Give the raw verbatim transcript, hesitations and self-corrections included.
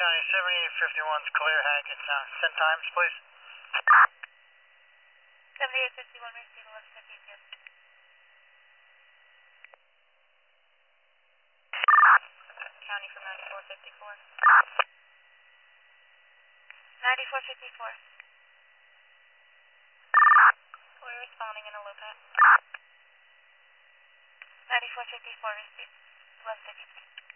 County, seventy-eight fifty-one's clear, Hackett. Uh, send times, please. seventy-eight fifty-one, receive eleven fifty P M. County from ninety-four fifty-four. ninety-four fifty-four. We're responding in a low pass. ninety-four fifty-four, receive eleven fifty.